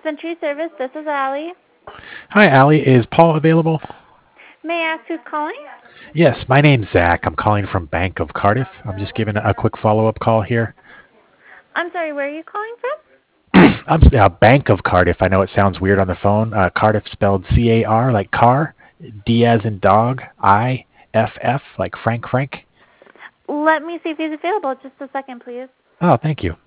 Aspen Tree Service, this is Allie. Hi, Allie. Is Paul available? May I ask who's calling? Yes, my name's Zach. I'm calling from Bank of Cardiff. I'm just giving a quick follow-up call here. I'm sorry, where are you calling from? Bank of Cardiff. I know it sounds weird on the phone. Cardiff spelled C-A-R, like car, D as in dog, I-F-F, like Frank. Let me see if he's available. Just a second, please. Oh, thank you.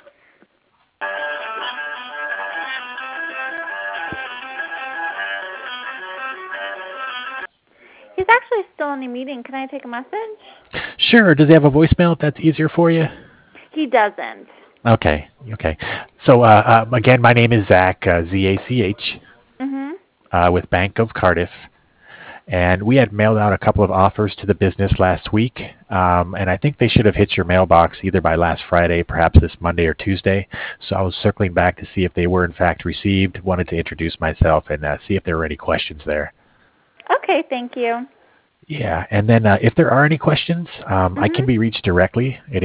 He's actually still in a meeting. Can I take a message? Sure. Does he have a voicemail if that's easier for you? He doesn't. Okay. So, again, my name is Zach, Z-A-C-H, with Bank of Cardiff. And we had mailed out a couple of offers to the business last week, and I think they should have hit your mailbox either by last Friday, perhaps this Monday or Tuesday. So I was circling back to see if they were in fact received, wanted to introduce myself and see if there were any questions there. Okay, thank you. Yeah, and then if there are any questions, I can be reached directly at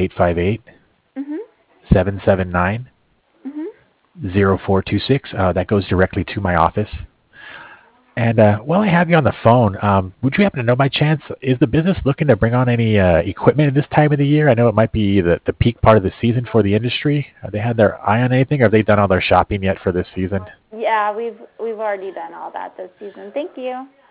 858-779-0426. That goes directly to my office. And while I have you on the phone, would you happen to know by chance, is the business looking to bring on any equipment at this time of the year? I know it might be the peak part of the season for the industry. Have they had their eye on anything? Or have they done all their shopping yet for this season? Yeah, we've already done all that this season. Thank you.